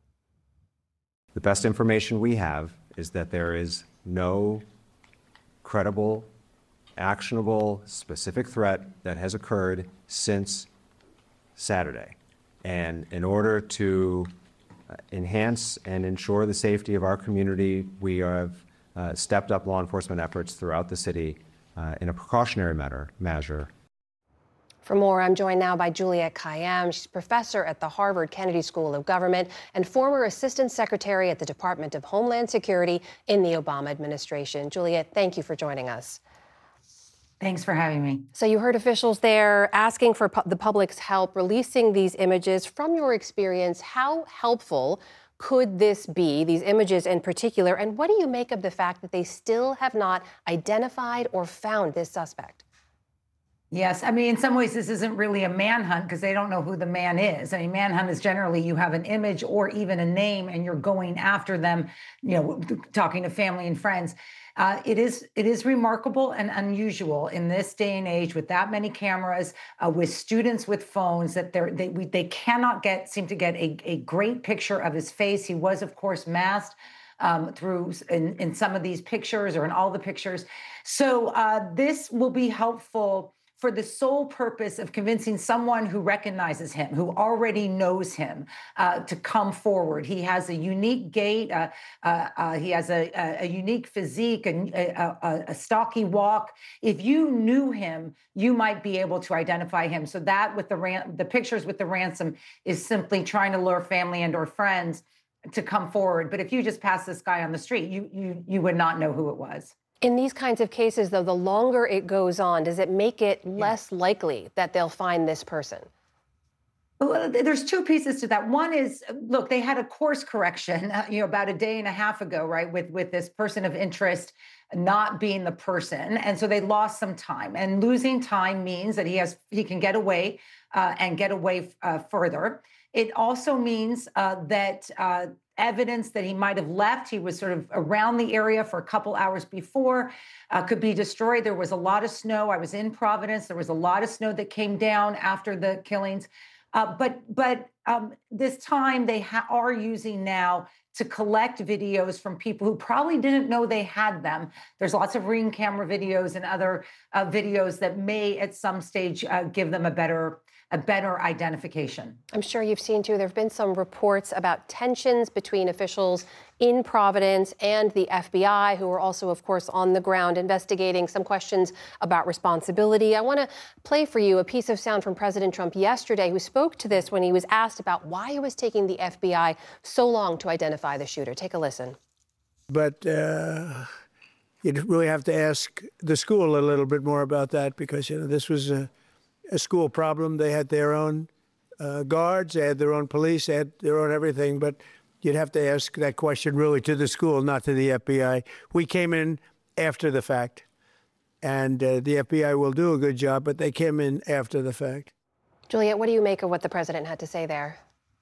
The best information we have is that there is no credible, actionable, specific threat that has occurred since Saturday. And in order to enhance and ensure the safety of our community, we have uh, stepped up law enforcement efforts throughout the city uh, in a precautionary matter, measure. For more, I'm joined now by Juliette Kayyem. She's professor at the Harvard Kennedy School of Government and former assistant secretary at the Department of Homeland Security in the Obama administration. Juliette, thank you for joining us. Thanks for having me. So you heard officials there asking for pu- the public's help releasing these images. From your experience, how helpful could this be, these images in particular, and what do you make of the fact that they still have not identified or found this suspect? Yes, I mean, in some ways, this isn't really a manhunt because they don't know who the man is. I mean, manhunt is generally you have an image or even a name and you're going after them, you know, talking to family and friends. Uh, it is it is remarkable and unusual in this day and age with that many cameras, uh, with students with phones that they're, they we, they cannot get seem to get a, a great picture of his face. He was, of course, masked um, through in, in some of these pictures or in all the pictures. So uh, this will be helpful for the sole purpose of convincing someone who recognizes him, who already knows him, uh, to come forward. He has a unique gait. Uh, uh, uh, he has a, a, a unique physique, a, a, a stocky walk. If you knew him, you might be able to identify him. So that with the ran- the pictures with the ransom is simply trying to lure family and or friends to come forward. But if you just pass this guy on the street, you you you would not know who it was. In these kinds of cases, though, the longer it goes on, does it make it less likely that they'll find this person? Well, there's two pieces to that. One is, look, they had a course correction, uh, you know, about a day and a half ago, right, with with this person of interest not being the person, and so they lost some time. And losing time means that he has he can get away uh, and get away uh, further. It also means uh, that uh, evidence that he might have left, he was sort of around the area for a couple hours before, uh, could be destroyed. There was a lot of snow. I was in Providence. There was a lot of snow that came down after the killings. Uh, but but um, this time they ha- are using now to collect videos from people who probably didn't know they had them. There's lots of Ring camera videos and other uh, videos that may at some stage uh, give them a better a better identification. I'm sure you've seen, too, there have been some reports about tensions between officials in Providence and the F B I, who are also, of course, on the ground investigating, some questions about responsibility. I want to play for you a piece of sound from President Trump yesterday, who spoke to this when he was asked about why it was taking the F B I so long to identify the shooter. Take a listen. But uh, you'd really have to ask the school a little bit more about that, because, you know, this was a a school problem. They had their own uh, guards, they had their own police, they had their own everything. But you'd have to ask that question really to the school, not to the F B I. We came in after the fact, and uh, the F B I will do a good job, but they came in after the fact. Juliet, what do you make of what the president had to say there?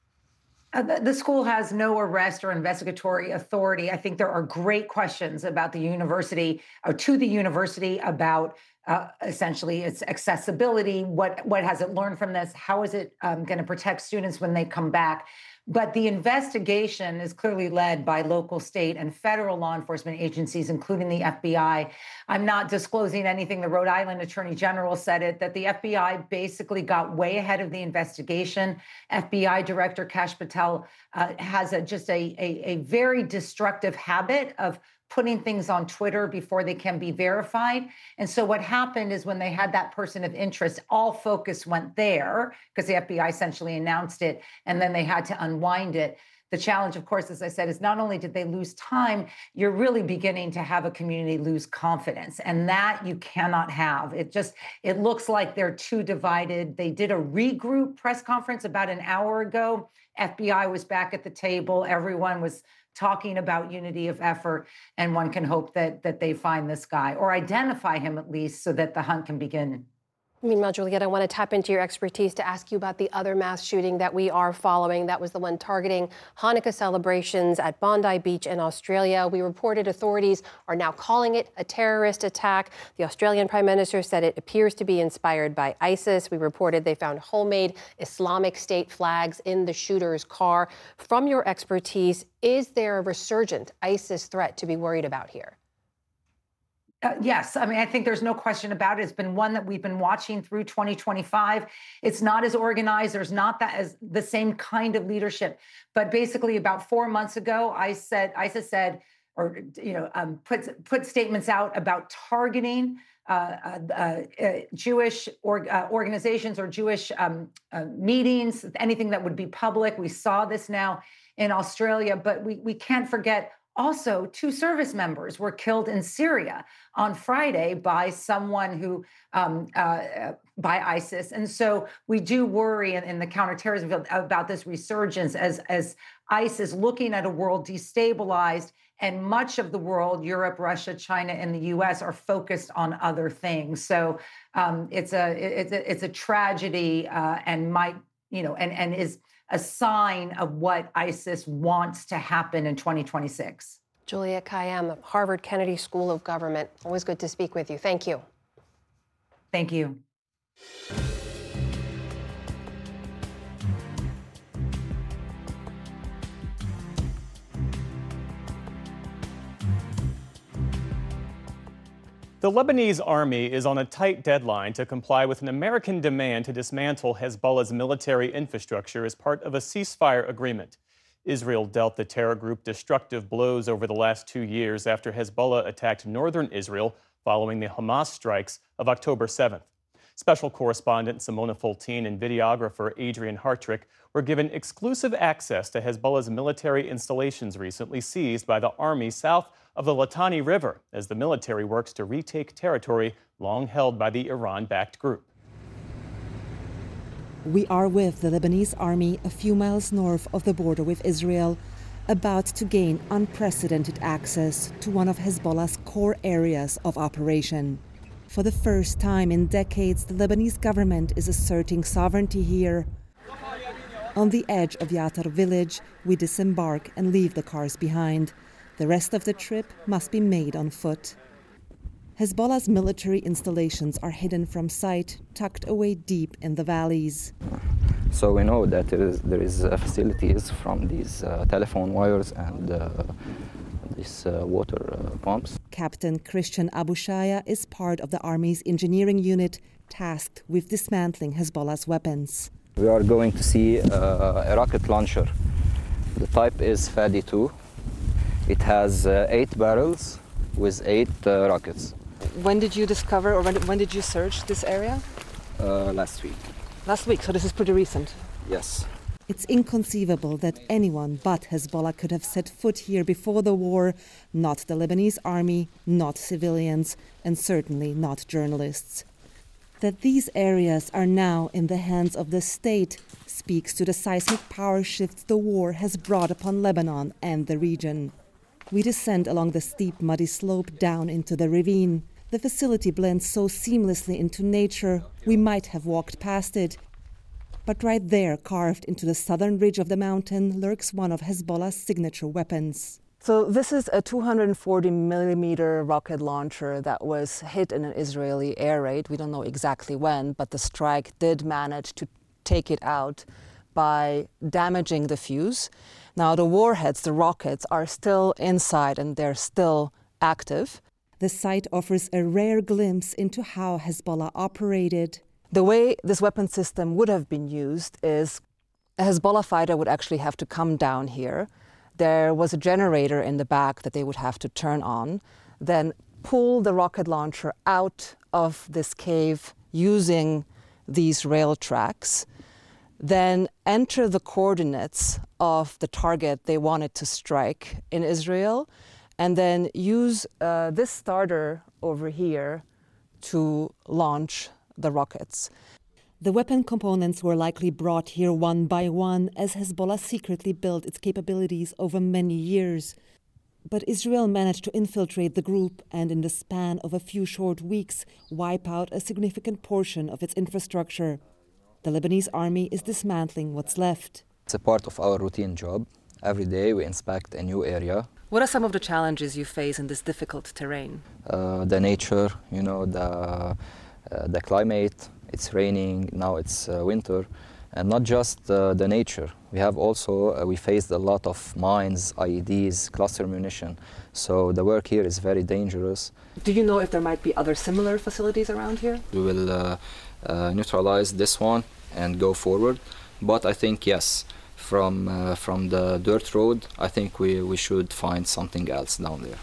Uh, the, the school has no arrest or investigatory authority. I think there are great questions about the university, or to the university, about uh, essentially its accessibility. What what has it learned from this? How is it um, going to protect students when they come back? But the investigation is clearly led by local, state, and federal law enforcement agencies, including the F B I. I'm not disclosing anything. The Rhode Island Attorney General said it, that the F B I basically got way ahead of the investigation. F B I Director Kash Patel uh, has a, just a, a, a very destructive habit of putting things on Twitter before they can be verified. And so what happened is, when they had that person of interest, all focus went there because the F B I essentially announced it, and then they had to unwind it. The challenge, of course, as I said, is not only did they lose time, you're really beginning to have a community lose confidence. And that you cannot have. It just, it looks like they're too divided. They did a regroup press conference about an hour ago. F B I was back at the table. Everyone was talking about unity of effort, and one can hope that that they find this guy, or identify him at least, so that the hunt can begin. Meanwhile, Juliet, I want to tap into your expertise to ask you about the other mass shooting that we are following. That was the one targeting Hanukkah celebrations at Bondi Beach in Australia. We reported authorities are now calling it a terrorist attack. The Australian Prime Minister said it appears to be inspired by ISIS. We reported they found homemade Islamic State flags in the shooter's car. From your expertise, is there a resurgent ISIS threat to be worried about here? Uh, yes. I mean, I think there's no question about it. It's been one that we've been watching through twenty twenty-five. It's not as organized. There's not that as the same kind of leadership. But basically, about four months ago, I said, ISIS said, or, you know, um, put, put statements out about targeting uh, uh, uh, Jewish or, uh, organizations or Jewish um, uh, meetings, anything that would be public. We saw this now in Australia, but we, we can't forget also, two service members were killed in Syria on Friday by someone who, um, uh, by ISIS. And so we do worry in, in the counterterrorism field about this resurgence as, as ISIS looking at a world destabilized, and much of the world, Europe, Russia, China, and the U S are focused on other things. So um, it's a it's a, it's a tragedy uh, and might, you know, and, and is a sign of what ISIS wants to happen in twenty twenty-six. Juliet Kayyem, Harvard Kennedy School of Government. Always good to speak with you. Thank you. Thank you. The Lebanese army is on a tight deadline to comply with an American demand to dismantle Hezbollah's military infrastructure as part of a ceasefire agreement. Israel dealt the terror group destructive blows over the last two years after Hezbollah attacked northern Israel following the Hamas strikes of October seventh. Special correspondent Simona Foltine and videographer Adrian Hartrick were given exclusive access to Hezbollah's military installations recently seized by the army south of the Litani River as the military works to retake territory long held by the Iran-backed group. We are with the Lebanese army a few miles north of the border with Israel, about to gain unprecedented access to one of Hezbollah's core areas of operation. For the first time in decades, the Lebanese government is asserting sovereignty here. On the edge of Yatar village, we disembark and leave the cars behind. The rest of the trip must be made on foot. Hezbollah's military installations are hidden from sight, tucked away deep in the valleys. So we know that there is, there is uh, facilities from these uh, telephone wires and uh, these uh, water uh, pumps. Captain Christian Abushaya is part of the Army's engineering unit tasked with dismantling Hezbollah's weapons. We are going to see uh, a rocket launcher. The type is Fadi two. It has uh, eight barrels with eight uh, rockets. When did you discover, or when did, when did you search this area? Uh, last week. Last week, so this is pretty recent. Yes. It's inconceivable that anyone but Hezbollah could have set foot here before the war, not the Lebanese army, not civilians, and certainly not journalists. That these areas are now in the hands of the state speaks to the seismic power shifts the war has brought upon Lebanon and the region. We descend along the steep, muddy slope down into the ravine. The facility blends so seamlessly into nature, we might have walked past it. But right there, carved into the southern ridge of the mountain, lurks one of Hezbollah's signature weapons. So this is a two hundred forty millimeter rocket launcher that was hit in an Israeli air raid. We don't know exactly when, but the strike did manage to take it out by damaging the fuse. Now the warheads, the rockets, are still inside and they're still active. The site offers a rare glimpse into how Hezbollah operated. The way this weapon system would have been used is a Hezbollah fighter would actually have to come down here. There was a generator in the back that they would have to turn on, then pull the rocket launcher out of this cave using these rail tracks, then enter the coordinates of the target they wanted to strike in Israel, and then use uh, this starter over here to launch the rockets. The weapon components were likely brought here one by one as Hezbollah secretly built its capabilities over many years. But Israel managed to infiltrate the group and in the span of a few short weeks wipe out a significant portion of its infrastructure. The Lebanese army is dismantling what's left. It's a part of our routine job. Every day we inspect a new area. What are some of the challenges you face in this difficult terrain? Uh, the nature, you know, the, uh, the climate. It's raining, now it's uh, winter. And not just uh, the nature. We have also, uh, we faced a lot of mines, I E Ds, cluster munition. So the work here is very dangerous. Do you know if there might be other similar facilities around here? We will uh, uh, neutralize this one and go forward. But I think, yes, from, uh, from the dirt road, I think we, we should find something else down there.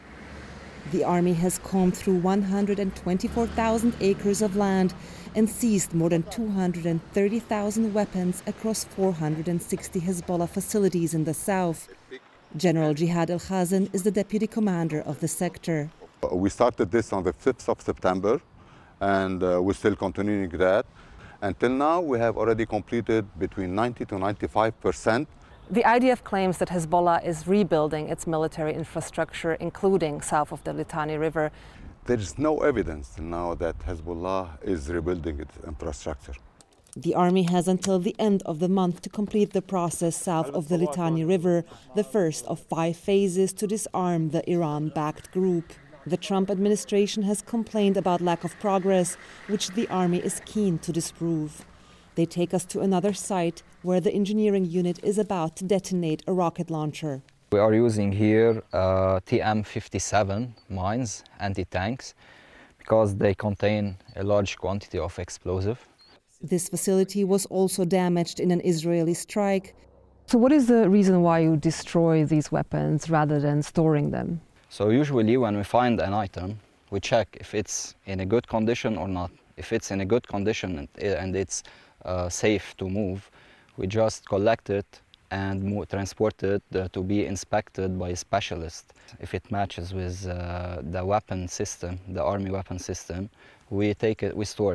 The army has combed through one hundred twenty-four thousand acres of land and seized more than two hundred thirty thousand weapons across four hundred sixty Hezbollah facilities in the south. General Jihad El-Khazin is the deputy commander of the sector. We started this on the fifth of September, and uh, we're still continuing that. Until now, we have already completed between ninety to ninety-five percent. The I D F claims that Hezbollah is rebuilding its military infrastructure, including south of the Litani River. There is no evidence now that Hezbollah is rebuilding its infrastructure. The army has until the end of the month to complete the process south of the Litani River, the first of five phases to disarm the Iran-backed group. The Trump administration has complained about lack of progress, which the army is keen to disprove. They take us to another site where the engineering unit is about to detonate a rocket launcher. We are using here uh, T M fifty-seven mines, anti-tanks, because they contain a large quantity of explosive. This facility was also damaged in an Israeli strike. So what is the reason why you destroy these weapons rather than storing them? So usually when we find an item, we check if it's in a good condition or not. If it's in a good condition and, and it's uh, safe to move, we just collect it and move, transport it uh, to be inspected by a specialist. If it matches with uh, the weapon system, the army weapon system, we take it, we store it.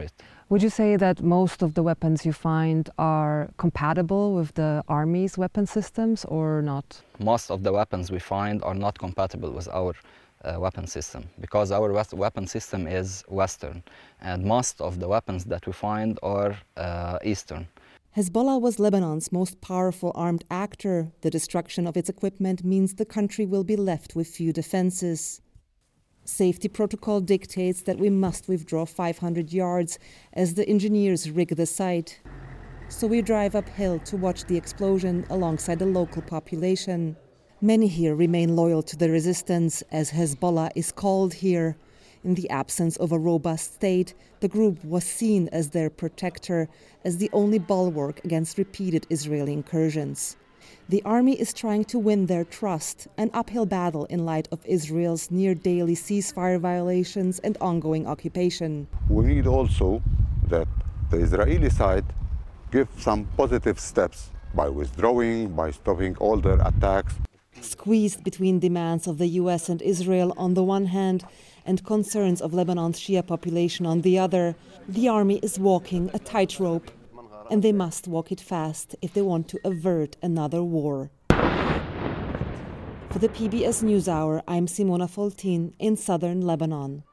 Would you say that most of the weapons you find are compatible with the Army's weapon systems or not? Most of the weapons we find are not compatible with our uh, weapon system because our weapon system is Western, and most of the weapons that we find are uh, Eastern. Hezbollah was Lebanon's most powerful armed actor. The destruction of its equipment means the country will be left with few defenses. Safety protocol dictates that we must withdraw five hundred yards as the engineers rig the site. So we drive uphill to watch the explosion alongside the local population. Many here remain loyal to the resistance, as Hezbollah is called here. In the absence of a robust state, the group was seen as their protector, as the only bulwark against repeated Israeli incursions. The army is trying to win their trust, an uphill battle in light of Israel's near-daily ceasefire violations and ongoing occupation. We need also that the Israeli side give some positive steps by withdrawing, by stopping all their attacks. Squeezed between demands of the U S and Israel on the one hand and concerns of Lebanon's Shia population on the other, the army is walking a tightrope. And they must walk it fast if they want to avert another war. For the P B S NewsHour, I'm Simona Foltin in southern Lebanon.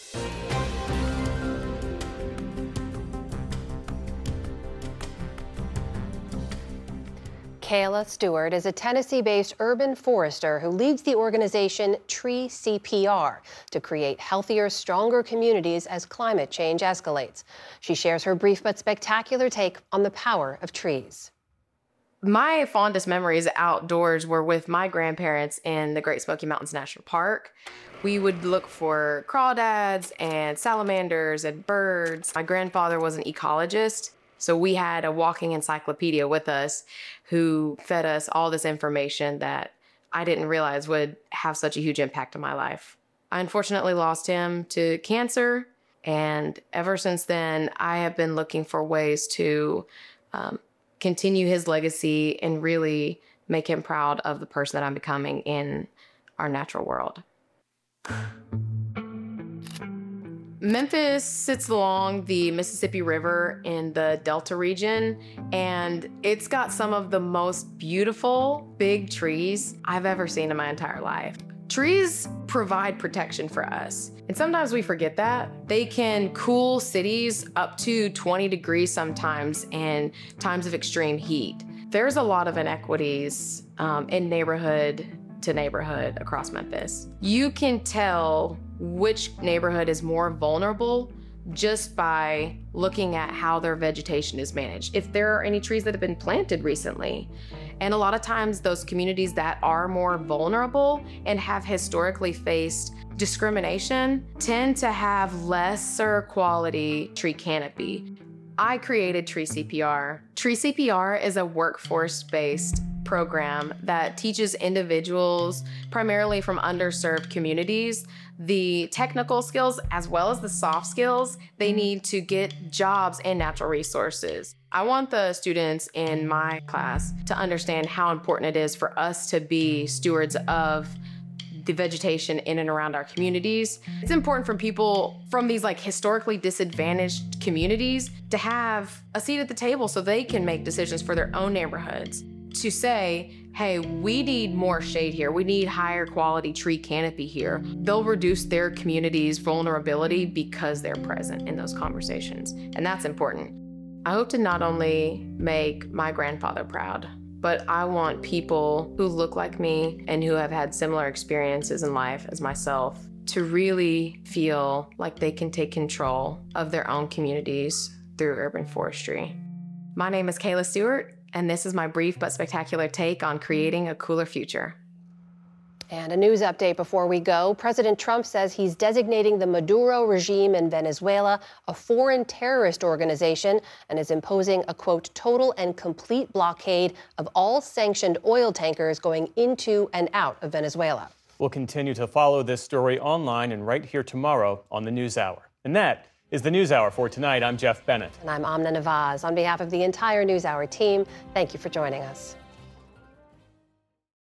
Kayla Stewart is a Tennessee-based urban forester who leads the organization Tree C P R to create healthier, stronger communities as climate change escalates. She shares her brief but spectacular take on the power of trees. My fondest memories outdoors were with my grandparents in the Great Smoky Mountains National Park. We would look for crawdads and salamanders and birds. My grandfather was an ecologist, so we had a walking encyclopedia with us who fed us all this information that I didn't realize would have such a huge impact on my life. I unfortunately lost him to cancer, and ever since then, I have been looking for ways to um, continue his legacy and really make him proud of the person that I'm becoming in our natural world. Memphis sits along the Mississippi River in the Delta region, and it's got some of the most beautiful big trees I've ever seen in my entire life. Trees provide protection for us, and sometimes we forget that. They can cool cities up to twenty degrees sometimes in times of extreme heat. There's a lot of inequities um, in neighborhood to neighborhood across Memphis. You can tell which neighborhood is more vulnerable just by looking at how their vegetation is managed. If there are any trees that have been planted recently. And a lot of times those communities that are more vulnerable and have historically faced discrimination tend to have lesser quality tree canopy. I created Tree C P R. Tree C P R is a workforce-based program that teaches individuals, primarily from underserved communities, the technical skills as well as the soft skills they need to get jobs in natural resources. I want the students in my class to understand how important it is for us to be stewards of the vegetation in and around our communities. It's important for people from these like historically disadvantaged communities to have a seat at the table so they can make decisions for their own neighborhoods. To say, hey, we need more shade here. We need higher quality tree canopy here. They'll reduce their community's vulnerability because they're present in those conversations. And that's important. I hope to not only make my grandfather proud, but I want people who look like me and who have had similar experiences in life as myself to really feel like they can take control of their own communities through urban forestry. My name is Kayla Stewart, and this is my brief but spectacular take on creating a cooler future. And a news update before we go. President Trump says he's designating the Maduro regime in Venezuela a foreign terrorist organization and is imposing a, quote, total and complete blockade of all sanctioned oil tankers going into and out of Venezuela. We'll continue to follow this story online and right here tomorrow on the NewsHour. And that is the NewsHour for tonight. I'm Jeff Bennett. And I'm Amna Nawaz. On behalf of the entire NewsHour team, thank you for joining us.